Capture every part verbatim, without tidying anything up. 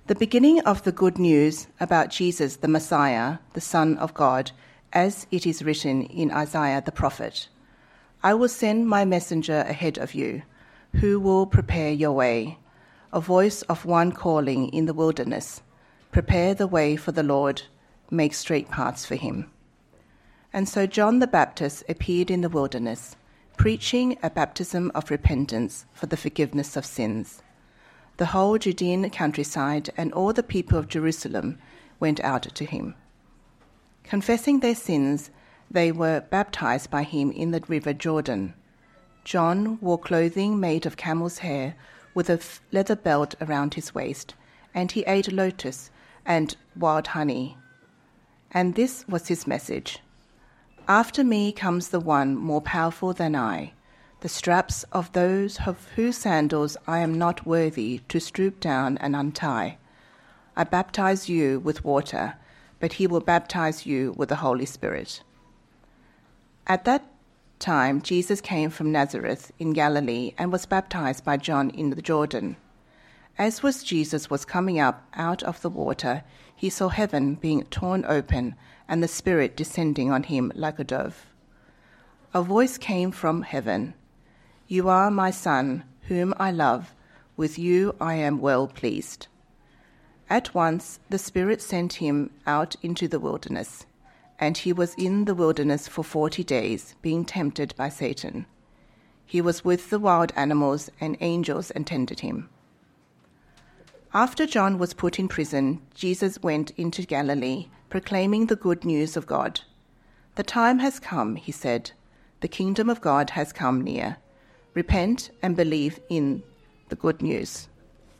The beginning of the good news about Jesus the Messiah, the Son of God, as it is written in Isaiah the prophet. I will send my messenger ahead of you, who will prepare your way, a voice of one calling in the wilderness, prepare the way for the Lord, make straight paths for him. And so John the Baptist appeared in the wilderness, preaching a baptism of repentance for the forgiveness of sins. The whole Judean countryside and all the people of Jerusalem went out to him. Confessing their sins, they were baptized by him in the river Jordan. John wore clothing made of camel's hair with a leather belt around his waist, and he ate lotus and wild honey. And this was his message. After me comes the one more powerful than I, the straps of those of whose sandals I am not worthy to stoop down and untie. I baptize you with water, but he will baptize you with the Holy Spirit. At that time, Jesus came from Nazareth in Galilee and was baptized by John in the Jordan. As was Jesus was coming up out of the water, he saw heaven being torn open and the Spirit descending on him like a dove. A voice came from heaven, "You are my Son, whom I love. With you I am well pleased." At once the Spirit sent him out into the wilderness, and he was in the wilderness for forty days, being tempted by Satan. He was with the wild animals, and angels attended him. After John was put in prison, Jesus went into Galilee, proclaiming the good news of God. "The time has come," he said. "The kingdom of God has come near. Repent and believe in the good news."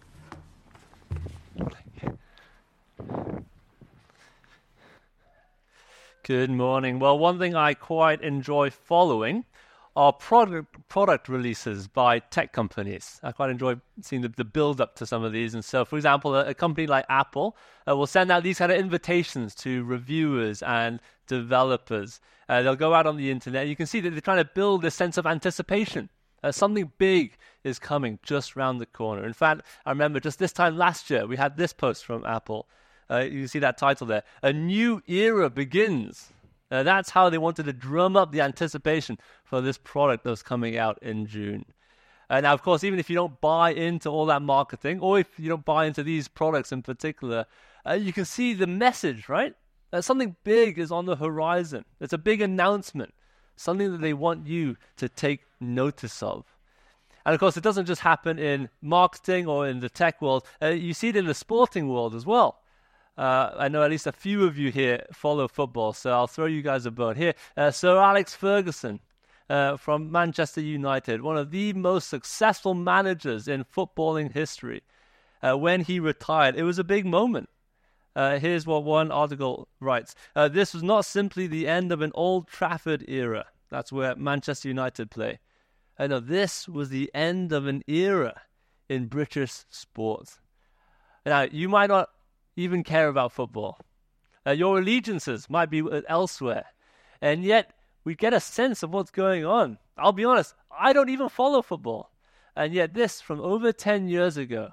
Good morning. Well, one thing I quite enjoy following are product product releases by tech companies. I quite enjoy seeing the, the build-up to some of these. And so, for example, a, a company like Apple uh, will send out these kind of invitations to reviewers and developers. Uh, they'll go out on the internet. You can see that they're trying to build a sense of anticipation. Uh, something big is coming just round the corner. In fact, I remember just this time last year, we had this post from Apple. Uh, you can see that title there. A new era begins. Uh, that's how they wanted to drum up the anticipation for this product that was coming out in June. Uh, now, of course, even if you don't buy into all that marketing, or if you don't buy into these products in particular, uh, you can see the message, right? That something big is on the horizon. It's a big announcement, something that they want you to take notice of. And of course, it doesn't just happen in marketing or in the tech world. Uh, you see it in the sporting world as well. Uh, I know at least a few of you here follow football, so I'll throw you guys a bone. Here, uh, Sir Alex Ferguson uh, from Manchester United, one of the most successful managers in footballing history. Uh, when he retired, it was a big moment. Uh, here's what one article writes. Uh, this was not simply the end of an Old Trafford era. That's where Manchester United play. Uh, no, this was the end of an era in British sport. Now, you might not even care about football. Uh, your allegiances might be elsewhere. And yet, we get a sense of what's going on. I'll be honest, I don't even follow football. And yet this, from over ten years ago,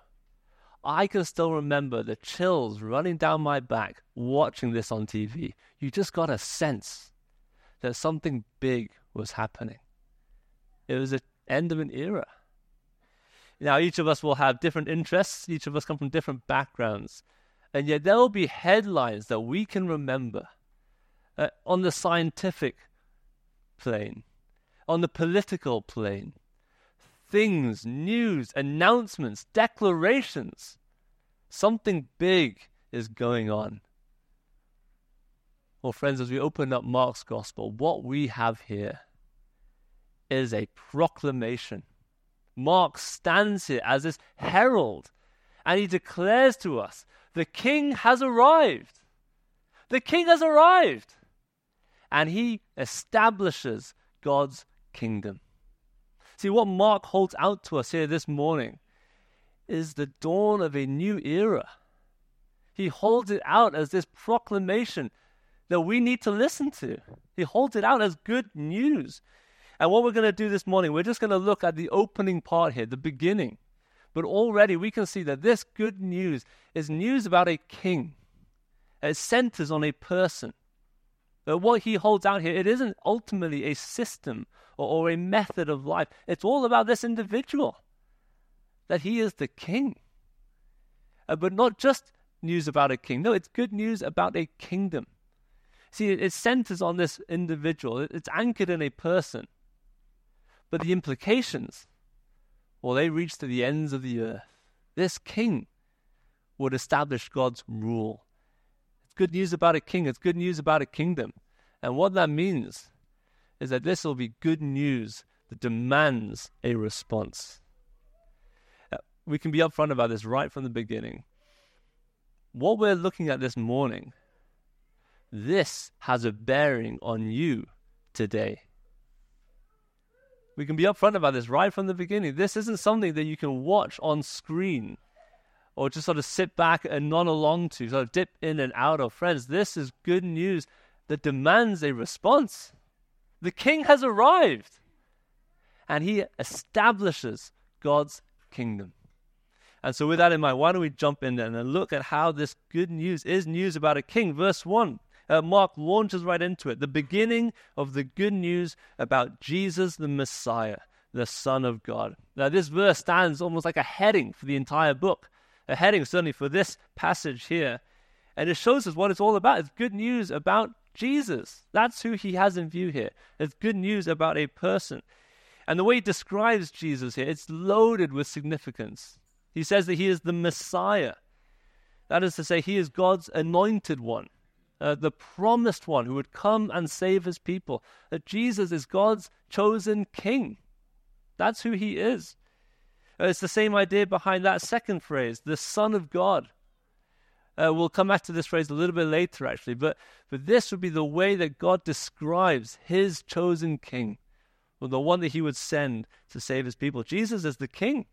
I can still remember the chills running down my back watching this on T V. You just got a sense that something big was happening. It was the end of an era. Now, each of us will have different interests. Each of us come from different backgrounds. And yet there will be headlines that we can remember uh, on the scientific plane, on the political plane. Things, news, announcements, declarations. Something big is going on. Well, friends, as we open up Mark's Gospel, what we have here is a proclamation. Mark stands here as this herald, and he declares to us, the King has arrived. The King has arrived. And he establishes God's kingdom. See, what Mark holds out to us here this morning is the dawn of a new era. He holds it out as this proclamation that we need to listen to. He holds it out as good news. And what we're going to do this morning, we're just going to look at the opening part here, the beginning. But already we can see that this good news is news about a king. It centers on a person. But what he holds out here, it isn't ultimately a system or, or a method of life. It's all about this individual, that he is the king. Uh, but not just news about a king. No, it's good news about a kingdom. See, it, it centers on this individual. It, it's anchored in a person. But the implications, well, they reach to the ends of the earth. This king would establish God's rule. It's good news about a king. It's good news about a kingdom. And what that means is that this will be good news that demands a response. Uh, we can be upfront about this right from the beginning. What we're looking at this morning, this has a bearing on you today. We can be upfront about this right from the beginning. This isn't something that you can watch on screen or just sort of sit back and nod along to, sort of dip in and out of. Friends, this is good news that demands a response. The king has arrived, and he establishes God's kingdom. And so with that in mind, why don't we jump in there and look at how this good news is news about a king. Verse one, uh, Mark launches right into it. The beginning of the good news about Jesus the Messiah, the Son of God. Now this verse stands almost like a heading for the entire book. A heading certainly for this passage here. And it shows us what it's all about. It's good news about Jesus. That's who he has in view here. It's good news about a person. And the way he describes Jesus here, it's loaded with significance. He says that he is the Messiah. That is to say, he is God's anointed one, uh, the promised one who would come and save his people. That Jesus is God's chosen king. That's who he is. Uh, it's the same idea behind that second phrase, the Son of God. Uh, we'll come back to this phrase a little bit later, actually. But, but this would be the way that God describes his chosen king, or the one that he would send to save his people. Jesus is the king.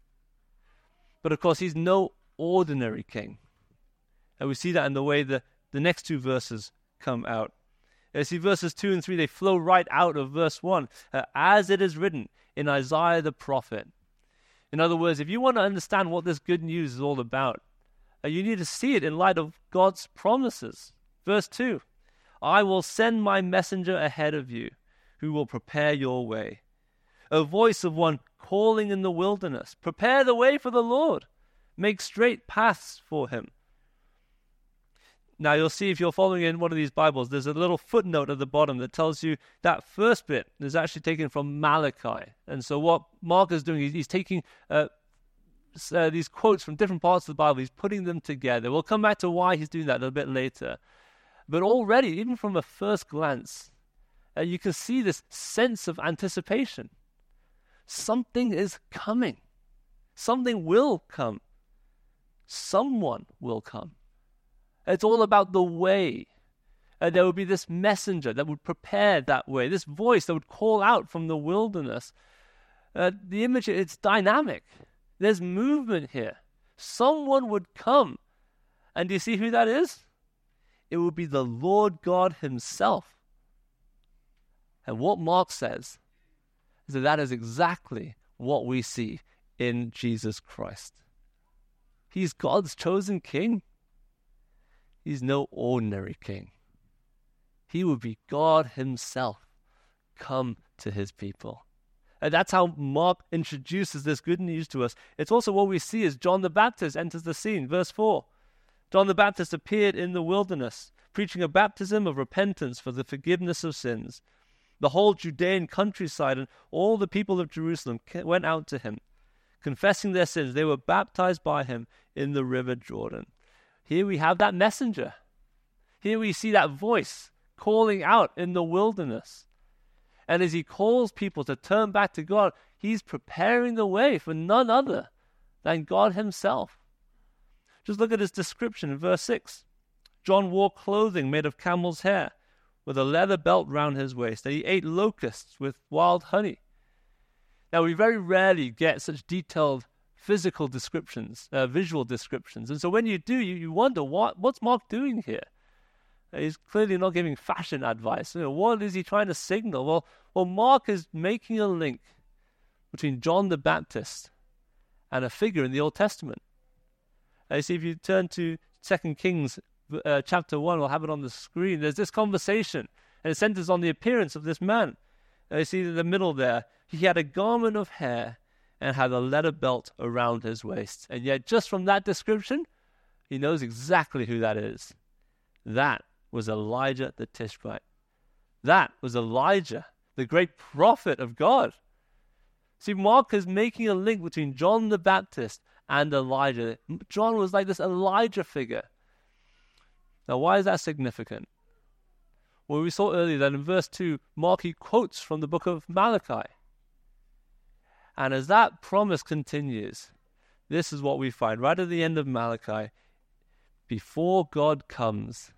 But of course, he's no ordinary king. And we see that in the way the, the next two verses come out. You see, verses two and three, they flow right out of verse one. Uh, as it is written in Isaiah the prophet. In other words, if you want to understand what this good news is all about, uh, you need to see it in light of God's promises. Verse two, I will send my messenger ahead of you, who will prepare your way. A voice of one calling in the wilderness, prepare the way for the Lord, make straight paths for him. Now you'll see if you're following in one of these Bibles, there's a little footnote at the bottom that tells you that first bit is actually taken from Malachi. And so what Mark is doing, he's taking uh, uh, these quotes from different parts of the Bible, he's putting them together. We'll come back to why he's doing that a little bit later. But already, even from a first glance, uh, you can see this sense of anticipation. Something is coming. Something will come. Someone will come. It's all about the way. Uh, there would be this messenger that would prepare that way, this voice that would call out from the wilderness. Uh, the image, it's dynamic. There's movement here. Someone would come. And do you see who that is? It would be the Lord God himself. And what Mark says is that that is exactly what we see in Jesus Christ. He's God's chosen king. He's no ordinary king. He would be God himself come to his people. And that's how Mark introduces this good news to us. It's also what we see as John the Baptist enters the scene. Verse four. John the Baptist appeared in the wilderness, preaching a baptism of repentance for the forgiveness of sins. The whole Judean countryside and all the people of Jerusalem went out to him. Confessing their sins, they were baptized by him in the river Jordan. Here we have that messenger. Here we see that voice calling out in the wilderness. And as he calls people to turn back to God, he's preparing the way for none other than God himself. Just look at his description in verse six. John wore clothing made of camel's hair, with a leather belt round his waist, and he ate locusts with wild honey. Now, we very rarely get such detailed physical descriptions, uh, visual descriptions. And so when you do, you, you wonder, what what's Mark doing here? He's clearly not giving fashion advice. You know, what is he trying to signal? Well, well, Mark is making a link between John the Baptist and a figure in the Old Testament. Uh, you see, if you turn to Second Kings uh, chapter one, we'll have it on the screen. There's this conversation, and it centers on the appearance of this man. Uh, you see in the middle there, he had a garment of hair and had a leather belt around his waist. And yet, just from that description, he knows exactly who that is. That was Elijah the Tishbite. That was Elijah, the great prophet of God. See, Mark is making a link between John the Baptist and Elijah. John was like this Elijah figure. Now, why is that significant? Well, we saw earlier that in verse two, Mark, he quotes from the book of Malachi. And as that promise continues, this is what we find right at the end of Malachi. Before God comes,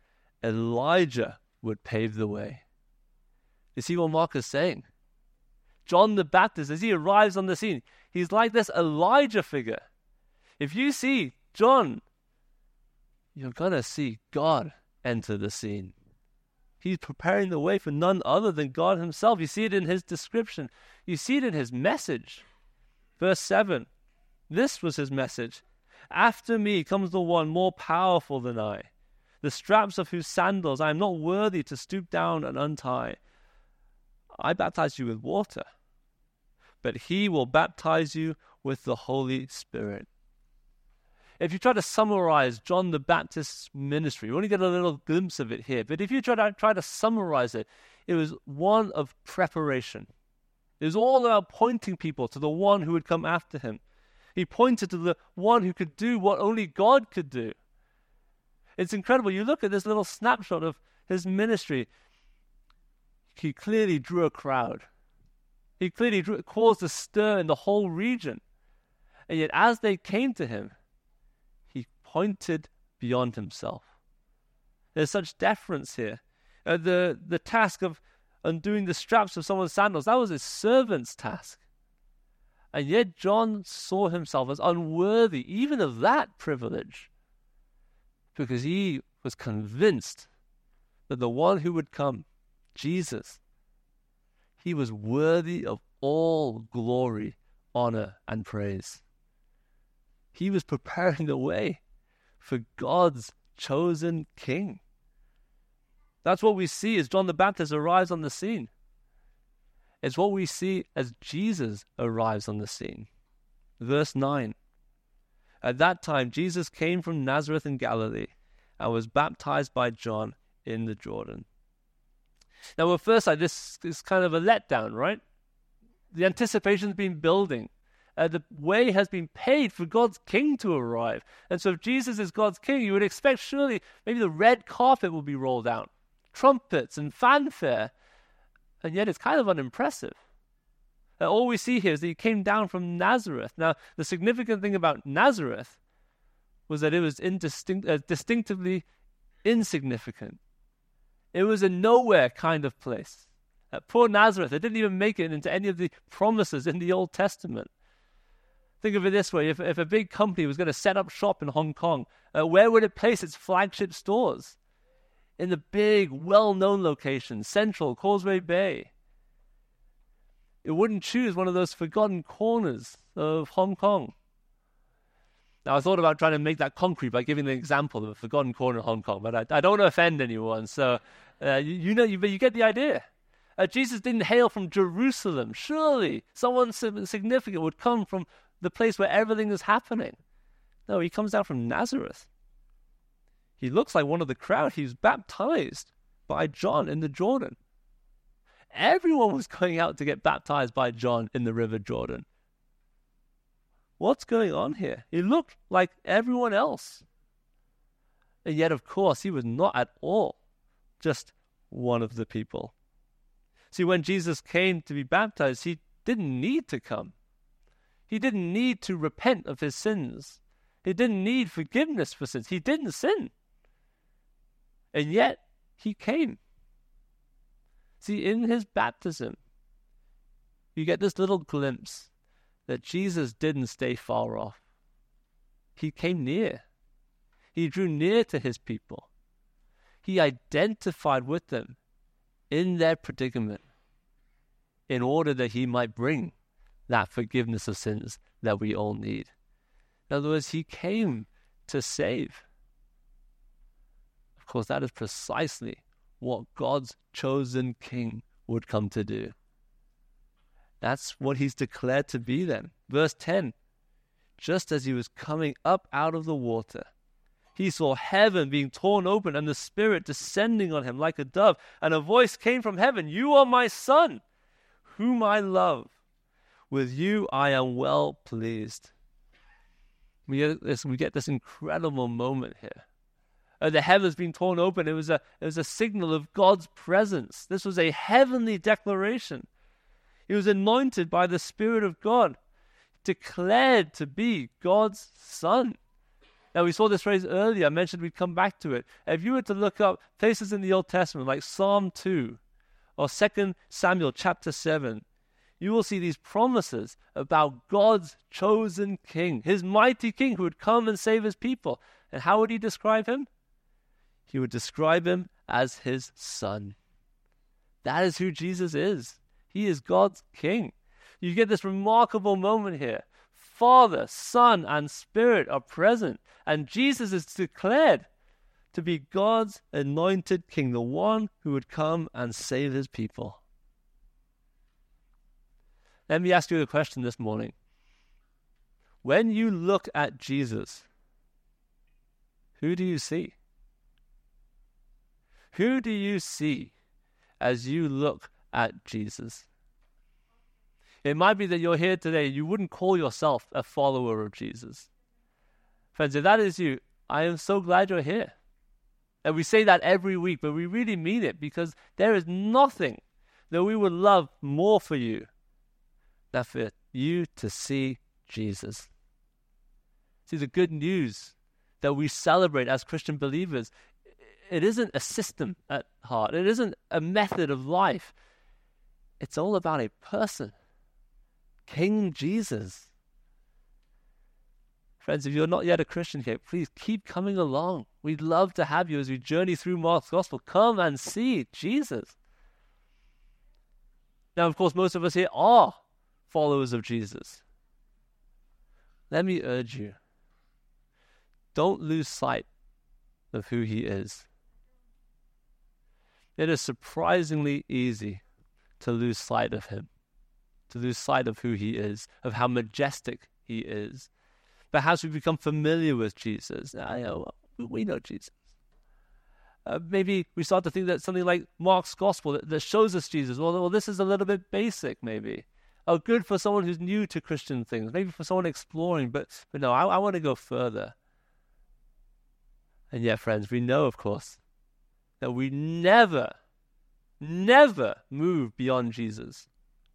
Elijah would pave the way. You see what Mark is saying? John the Baptist, as he arrives on the scene, he's like this Elijah figure. If you see John, you're going to see God enter the scene. He's preparing the way for none other than God himself. You see it in his description. You see it in his message. Verse seven, this was his message. After me comes the one more powerful than I, the straps of whose sandals I am not worthy to stoop down and untie. I baptize you with water, but he will baptize you with the Holy Spirit. If you try to summarize John the Baptist's ministry, we only get a little glimpse of it here, but if you try to, try to summarize it, it was one of preparation. It was all about pointing people to the one who would come after him. He pointed to the one who could do what only God could do. It's incredible. You look at this little snapshot of his ministry. He clearly drew a crowd. He clearly drew, caused a stir in the whole region. And yet as they came to him, he pointed beyond himself. There's such deference here. Uh, the, the task of undoing the straps of someone's sandals, that was his servant's task. And yet John saw himself as unworthy even of that privilege, because he was convinced that the one who would come, Jesus, he was worthy of all glory, honor, and praise. He was preparing the way for God's chosen king. That's what we see as John the Baptist arrives on the scene. It's what we see as Jesus arrives on the scene. Verse nine. At that time, Jesus came from Nazareth in Galilee and was baptized by John in the Jordan. Now, at first sight, this is kind of a letdown, right? The anticipation's been building. Uh, the way has been paid for God's king to arrive. And so if Jesus is God's king, you would expect surely maybe the red carpet will be rolled out, trumpets and fanfare. And yet it's kind of unimpressive. Uh, all we see here is that he came down from Nazareth. Now, the significant thing about Nazareth was that it was indistinct, uh, distinctively insignificant. It was a nowhere kind of place. Uh, poor Nazareth, it didn't even make it into any of the promises in the Old Testament. Think of it this way. If, if a big company was going to set up shop in Hong Kong, uh, where would it place its flagship stores? In the big, well-known locations, Central, Causeway Bay. It wouldn't choose one of those forgotten corners of Hong Kong. Now, I thought about trying to make that concrete by giving the example of a forgotten corner in Hong Kong, but I, I don't want to offend anyone, so uh, you, you know, you, but you get the idea. Uh, Jesus didn't hail from Jerusalem. Surely someone significant would come from the place where everything is happening. No, he comes down from Nazareth. He looks like one of the crowd. He was baptized by John in the Jordan. Everyone was going out to get baptized by John in the River Jordan. What's going on here? He looked like everyone else. And yet, of course, he was not at all just one of the people. See, when Jesus came to be baptized, he didn't need to come. He didn't need to repent of his sins. He didn't need forgiveness for sins. He didn't sin. And yet, he came. See, in his baptism, you get this little glimpse that Jesus didn't stay far off. He came near. He drew near to his people. He identified with them in their predicament in order that he might bring that forgiveness of sins, that we all need. In other words, he came to save. Of course, that is precisely what God's chosen king would come to do. That's what he's declared to be then. Verse ten, just as he was coming up out of the water, he saw heaven being torn open and the Spirit descending on him like a dove. And a voice came from heaven, "You are my Son, whom I love. With you I am well pleased." We get this, we get this incredible moment here. Uh, the heavens being torn open, it was, a, it was a signal of God's presence. This was a heavenly declaration. He was anointed by the Spirit of God, declared to be God's Son. Now, we saw this phrase earlier. I mentioned we'd come back to it. If you were to look up places in the Old Testament like Psalm two or Second Samuel chapter seven, you will see these promises about God's chosen king, his mighty king who would come and save his people. And how would he describe him? He would describe him as his Son. That is who Jesus is. He is God's king. You get this remarkable moment here. Father, Son, and Spirit are present, and Jesus is declared to be God's anointed king, the one who would come and save his people. Let me ask you a question this morning. When you look at Jesus, who do you see? Who do you see as you look at Jesus? It might be that you're here today, you wouldn't call yourself a follower of Jesus. Friends, if that is you, I am so glad you're here. And we say that every week, but we really mean it, because there is nothing that we would love more for you than for you to see Jesus. See, the good news that we celebrate as Christian believers, it isn't a system at heart. It isn't a method of life. It's all about a person, King Jesus. Friends, if you're not yet a Christian here, please keep coming along. We'd love to have you as we journey through Mark's Gospel. Come and see Jesus. Now, of course, most of us here are followers of Jesus. Let me urge you, don't lose sight of who he is. It is surprisingly easy to lose sight of him, to lose sight of who he is, of how majestic he is. Perhaps we become familiar with Jesus. I know, we know Jesus. Uh, maybe we start to think that something like Mark's Gospel that, that shows us Jesus, well, well, this is a little bit basic maybe. Oh, good for someone who's new to Christian things, maybe for someone exploring, but, but no, I, I want to go further. And yet, friends, we know, of course, that we never, never move beyond Jesus.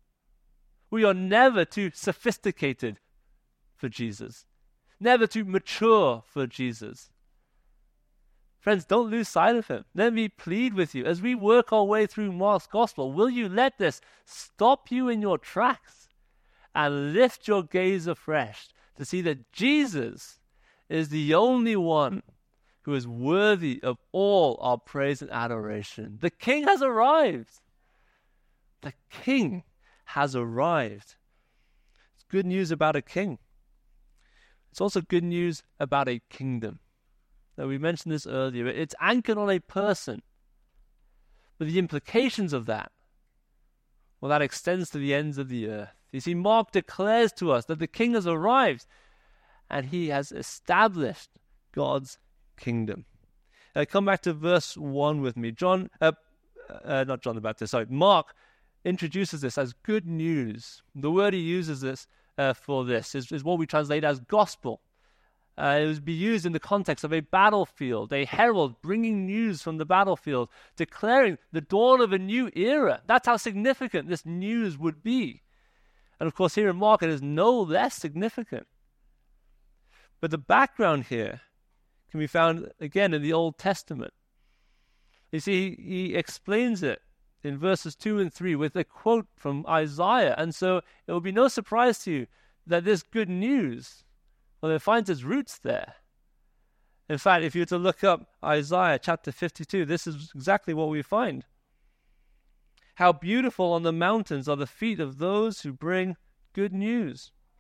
We are never too sophisticated for Jesus, never too mature for Jesus. Friends, don't lose sight of him. Let me plead with you, as we work our way through Mark's Gospel, will you let this stop you in your tracks and lift your gaze afresh to see that Jesus is the only one who is worthy of all our praise and adoration. The King has arrived. The King has arrived. It's good news about a king. It's also good news about a kingdom. Now, we mentioned this earlier. It's anchored on a person. But the implications of that, well, that extends to the ends of the earth. You see, Mark declares to us that the King has arrived and he has established God's kingdom. Uh, come back to verse one with me. John, uh, uh, not John the Baptist, sorry, Mark introduces this as good news. The word he uses this uh, for this is, is what we translate as gospel. Uh, it would be used in the context of a battlefield, a herald bringing news from the battlefield, declaring the dawn of a new era. That's how significant this news would be. And of course, here in Mark, it is no less significant. But the background here can be found again in the Old Testament. You see, he, he explains it in verses two and three with a quote from Isaiah. And so it will be no surprise to you that this good news, well, it finds its roots there. In fact, if you were to look up Isaiah chapter fifty-two, this is exactly what we find. How beautiful on the mountains are the feet of those who bring good news,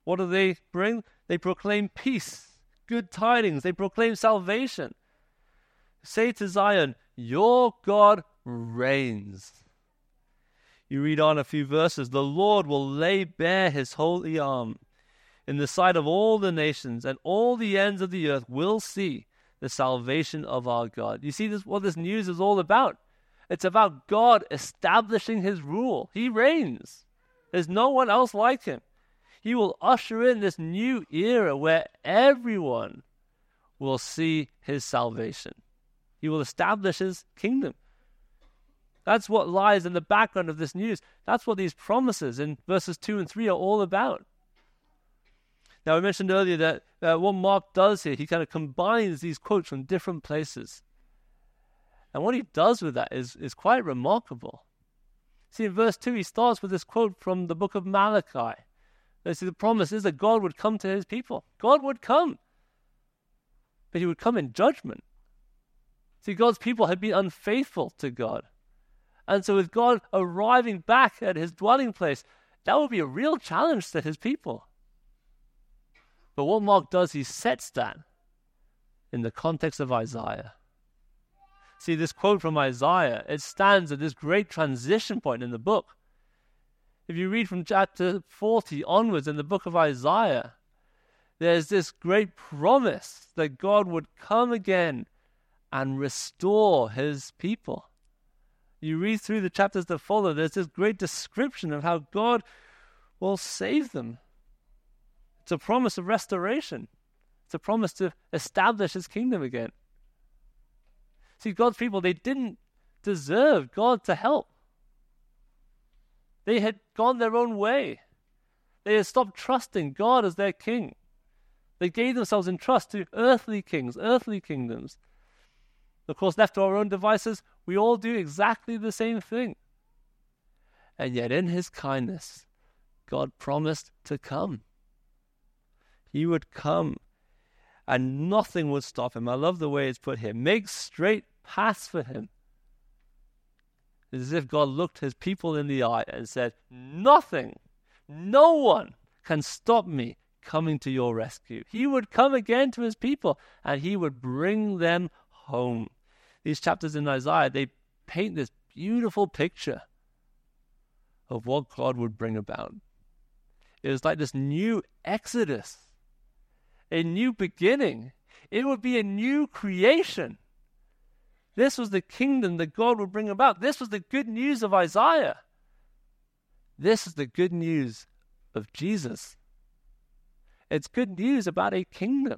What do they bring? They proclaim peace, good tidings. They proclaim salvation. Say to Zion, your God reigns. You read on a few verses. The Lord will lay bare his holy arm in the sight of all the nations, and all the ends of the earth will see the salvation of our God. You see this, what this news is all about. It's about God establishing his rule. He reigns. There's no one else like him. He will usher in this new era where everyone will see his salvation. He will establish his kingdom. That's what lies in the background of this news. That's what these promises in verses two and three are all about. Now, I mentioned earlier that uh, what Mark does here, he kind of combines these quotes from different places. And what he does with that is, is quite remarkable. See, in verse two, he starts with this quote from the book of Malachi. You see, the promise is that God would come to his people. God would come. But he would come in judgment. See, God's people had been unfaithful to God. And so with God arriving back at his dwelling place, that would be a real challenge to his people. But what Mark does, he sets that in the context of Isaiah. See, this quote from Isaiah, it stands at this great transition point in the book. If you read from chapter forty onwards in the book of Isaiah, there's this great promise that God would come again and restore his people. You read through the chapters that follow, there's this great description of how God will save them. It's a promise of restoration. It's a promise to establish his kingdom again. See, God's people, they didn't deserve God to help. They had gone their own way. They had stopped trusting God as their king. They gave themselves in trust to earthly kings, earthly kingdoms. Of course, left to our own devices, we all do exactly the same thing. And yet in his kindness, God promised to come. He would come and nothing would stop him. I love the way it's put here. Make straight paths for him. It's as if God looked his people in the eye and said, nothing, no one can stop me coming to your rescue. He would come again to his people and he would bring them home. These chapters in Isaiah, they paint this beautiful picture of what God would bring about. It was like this new exodus, a new beginning. It would be a new creation. This was the kingdom that God would bring about. This was the good news of Isaiah. This is the good news of Jesus. It's good news about a kingdom.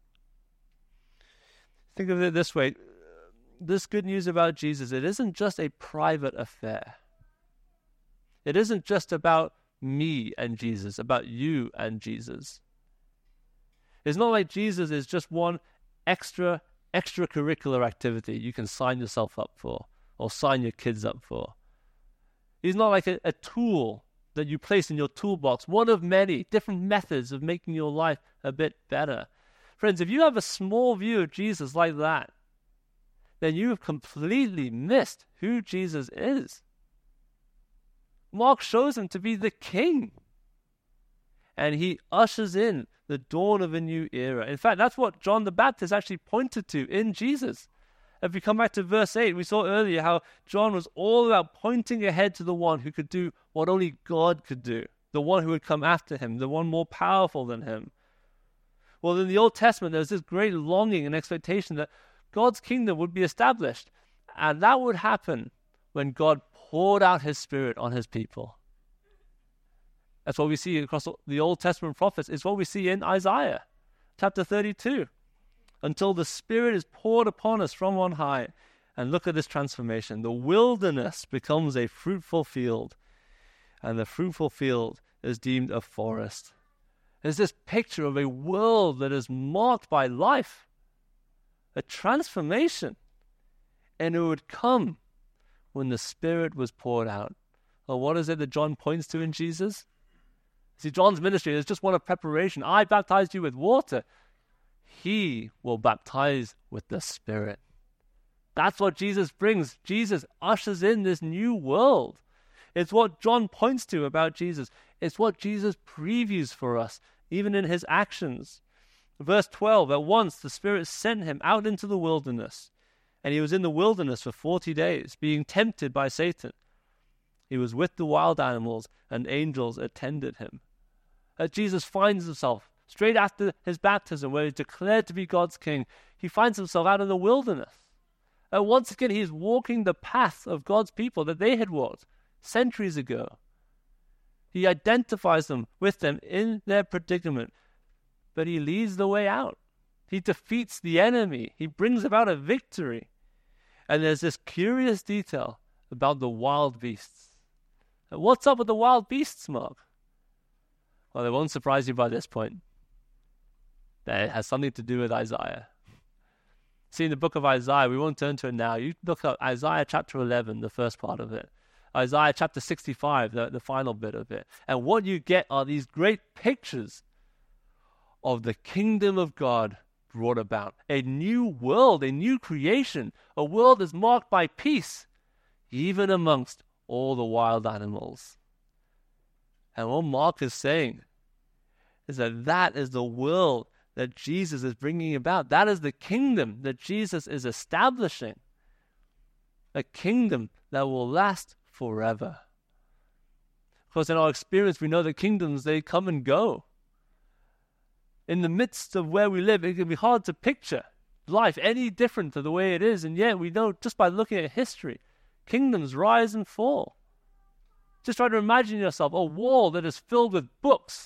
Think of it this way. This good news about Jesus, it isn't just a private affair. It isn't just about me and Jesus, about you and Jesus. It's not like Jesus is just one extra, extracurricular activity you can sign yourself up for or sign your kids up for. He's not like a, a tool that you place in your toolbox, one of many different methods of making your life a bit better. Friends, if you have a small view of Jesus like that, then you have completely missed who Jesus is. Mark shows him to be the king. And he ushers in the dawn of a new era. In fact, that's what John the Baptist actually pointed to in Jesus. If we come back to verse eight, we saw earlier how John was all about pointing ahead to the one who could do what only God could do, the one who would come after him, the one more powerful than him. Well, in the Old Testament, there's this great longing and expectation that God's kingdom would be established. And that would happen when God poured out his Spirit on his people. That's what we see across the Old Testament prophets. It's what we see in Isaiah chapter thirty-two. Until the Spirit is poured upon us from on high. And look at this transformation. The wilderness becomes a fruitful field. And the fruitful field is deemed a forest. There's this picture of a world that is marked by life. A transformation. And it would come when the Spirit was poured out. Well, what is it that John points to in Jesus? See, John's ministry is just one of preparation. I baptized you with water. He will baptize with the Spirit. That's what Jesus brings. Jesus ushers in this new world. It's what John points to about Jesus. It's what Jesus previews for us even in his actions. Verse twelve, at once the Spirit sent him out into the wilderness, and he was in the wilderness for forty days, being tempted by Satan. He was with the wild animals, and angels attended him. As Jesus finds himself, straight after his baptism, where he's declared to be God's king, he finds himself out in the wilderness. And once again, he is walking the path of God's people that they had walked centuries ago. He identifies them with them in their predicament, but he leads the way out. He defeats the enemy. He brings about a victory. And there's this curious detail about the wild beasts. And what's up with the wild beasts, Mark? Well, they won't surprise you by this point. That it has something to do with Isaiah. See, in the book of Isaiah, we won't turn to it now. You look up Isaiah chapter eleven, the first part of it. Isaiah chapter sixty-five, the, the final bit of it. And what you get are these great pictures of the kingdom of God brought about. A new world, a new creation. A world that's marked by peace, even amongst all the wild animals. And what Mark is saying is that that is the world that Jesus is bringing about. That is the kingdom that Jesus is establishing. A kingdom that will last forever. Of course, in our experience, we know that kingdoms, they come and go. In the midst of where we live, it can be hard to picture life any different to the way it is. And yet we know just by looking at history, kingdoms rise and fall. Just try to imagine yourself a wall that is filled with books.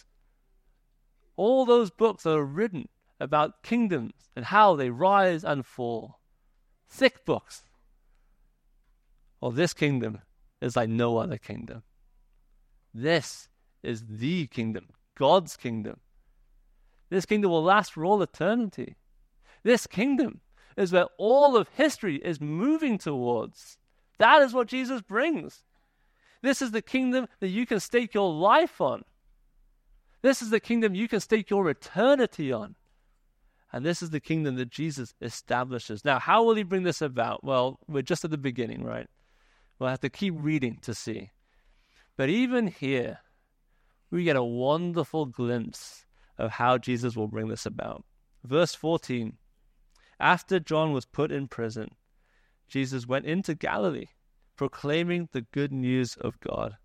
All those books that are written about kingdoms and how they rise and fall. Thick books. Well, this kingdom is like no other kingdom. This is the kingdom, God's kingdom. This kingdom will last for all eternity. This kingdom is where all of history is moving towards. That is what Jesus brings. This is the kingdom that you can stake your life on. This is the kingdom you can stake your eternity on. And this is the kingdom that Jesus establishes. Now, how will he bring this about? Well, we're just at the beginning, right? We'll have to keep reading to see. But even here, we get a wonderful glimpse of how Jesus will bring this about. Verse fourteen, after John was put in prison, Jesus went into Galilee, proclaiming the good news of God.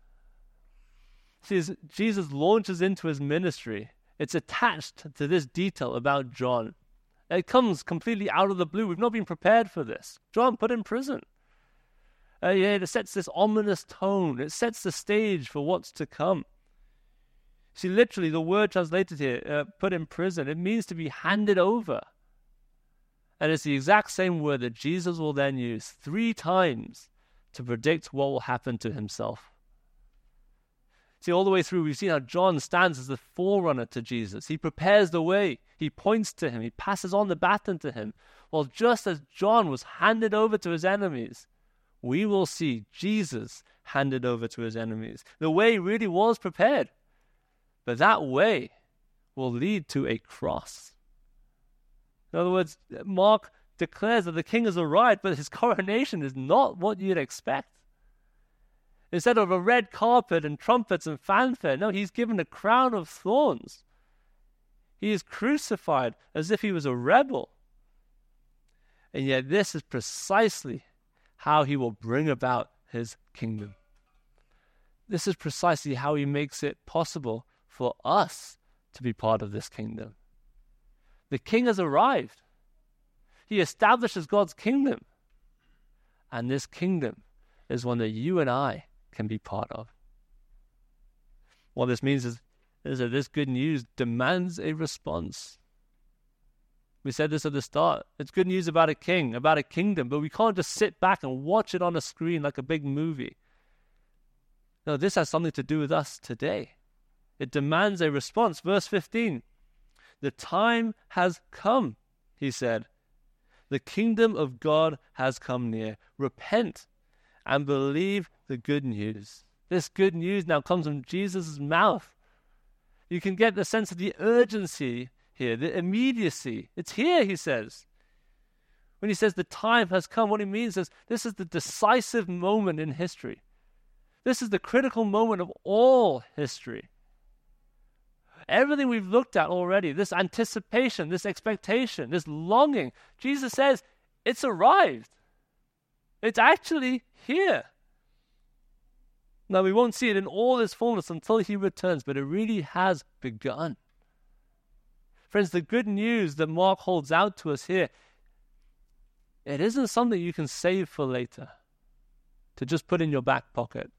See, as Jesus launches into his ministry, it's attached to this detail about John. It comes completely out of the blue. We've not been prepared for this. John put in prison. Uh, yeah, it sets this ominous tone. It sets the stage for what's to come. See, literally, the word translated here, uh, put in prison, it means to be handed over. And it's the exact same word that Jesus will then use three times to predict what will happen to himself. See, all the way through, we've seen how John stands as the forerunner to Jesus. He prepares the way. He points to him. He passes on the baton to him. Well, just as John was handed over to his enemies, we will see Jesus handed over to his enemies. The way really was prepared. But that way will lead to a cross. In other words, Mark declares that the king has arrived, but his coronation is not what you'd expect. Instead of a red carpet and trumpets and fanfare, no, he's given a crown of thorns. He is crucified as if he was a rebel. And yet this is precisely how he will bring about his kingdom. This is precisely how he makes it possible for us to be part of this kingdom. The king has arrived. He establishes God's kingdom. And this kingdom is one that you and I can be part of. What this means is, is that this good news demands a response. We said this at the start. It's good news about a king, about a kingdom, but we can't just sit back and watch it on a screen like a big movie. No, this has something to do with us today. It demands a response. Verse fifteen, the time has come, he said. The kingdom of God has come near. Repent and believe the good news. This good news now comes from Jesus' mouth. You can get the sense of the urgency here, the immediacy. It's here, he says. When he says the time has come, what he means is this is the decisive moment in history. This is the critical moment of all history. Everything we've looked at already, this anticipation, this expectation, this longing, Jesus says, it's arrived. It's actually here. Now, we won't see it in all its fullness until he returns, but it really has begun. Friends, the good news that Mark holds out to us here, it isn't something you can save for later, to just put in your back pocket.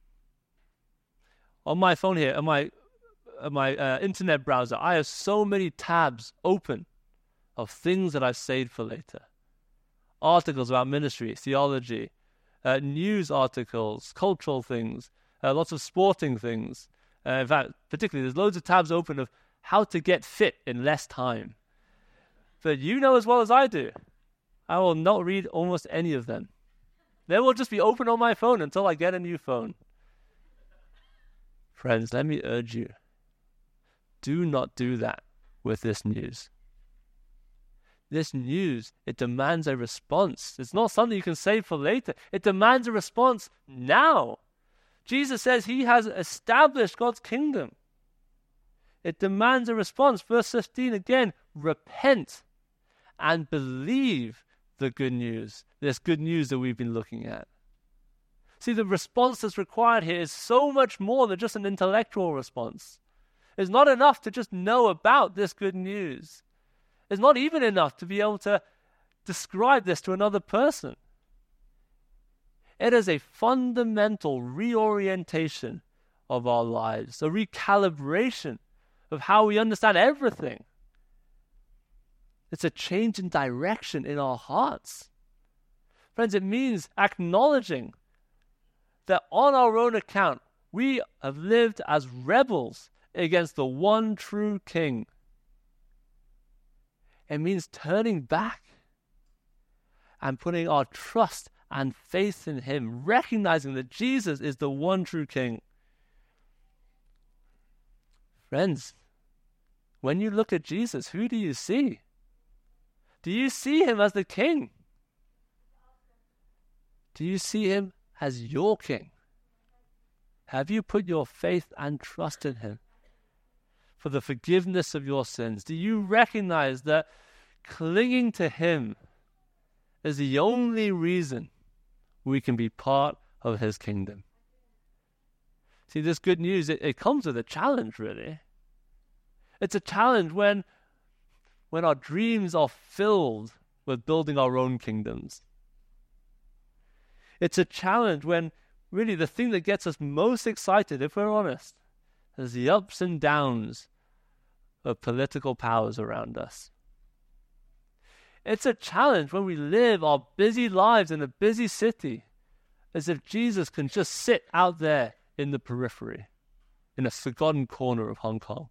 On my phone here, on my, on my uh, internet browser, I have so many tabs open of things that I've saved for later. Articles about ministry, theology, uh, news articles, cultural things, uh, lots of sporting things. Uh, in fact, particularly, there's loads of tabs open of how to get fit in less time. But you know as well as I do, I will not read almost any of them. They will just be open on my phone until I get a new phone. Friends, let me urge you, do not do that with this news. This news, it demands a response. It's not something you can save for later. It demands a response now. Jesus says he has established God's kingdom. It demands a response. Verse fifteen again, repent and believe the good news. This good news that we've been looking at. See, the response that's required here is so much more than just an intellectual response. It's not enough to just know about this good news. It's not even enough to be able to describe this to another person. It is a fundamental reorientation of our lives, a recalibration of how we understand everything. It's a change in direction in our hearts. Friends, it means acknowledging that on our own account, we have lived as rebels against the one true King. It means turning back and putting our trust and faith in him, recognizing that Jesus is the one true King. Friends, when you look at Jesus, who do you see? Do you see him as the King? Do you see him as your King? Have you put your faith and trust in him for the forgiveness of your sins? Do you recognize that clinging to him is the only reason we can be part of his kingdom? See, this good news, it, it comes with a challenge, really. It's a challenge when, when our dreams are filled with building our own kingdoms. It's a challenge when really the thing that gets us most excited, if we're honest, is the ups and downs of political powers around us. It's a challenge when we live our busy lives in a busy city as if Jesus can just sit out there in the periphery, in a forgotten corner of Hong Kong.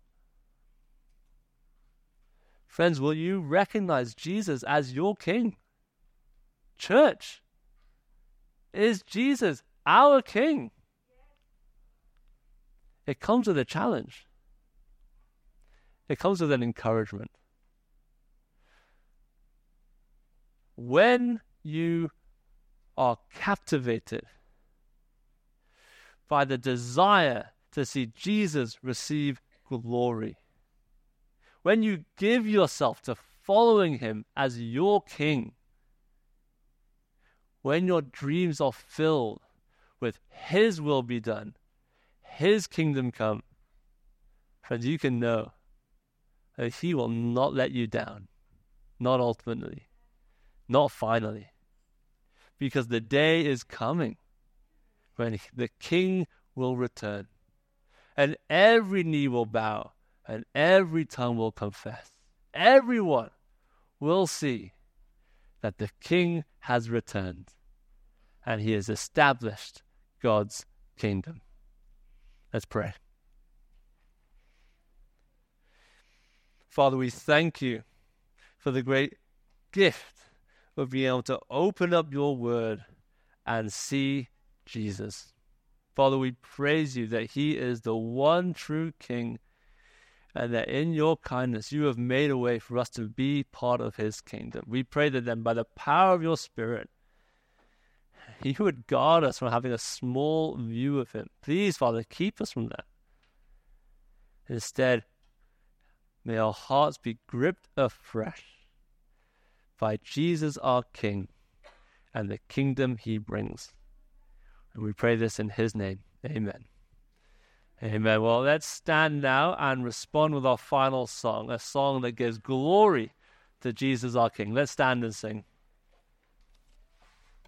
Friends, will you recognize Jesus as your King? Church, is Jesus our King? It comes with a challenge. It comes with an encouragement. When you are captivated by the desire to see Jesus receive glory, when you give yourself to following him as your King, when your dreams are filled with his will be done, his kingdom come, friends, you can know that he will not let you down. Not ultimately. Not finally. Because the day is coming when the King will return. And every knee will bow and every tongue will confess. Everyone will see that the King has returned and he has established God's kingdom. Let's pray. Father, we thank you for the great gift of being able to open up your word and see Jesus. Father, we praise you that he is the one true King and that in your kindness you have made a way for us to be part of his kingdom. We pray that then by the power of your Spirit, you would guard us from having a small view of him. Please, Father, keep us from that. Instead, May our hearts be gripped afresh by Jesus our King and the kingdom he brings. And we pray this in his name. Amen. Amen. Well, let's stand now and respond with our final song, a song that gives glory to Jesus our King. Let's stand and sing.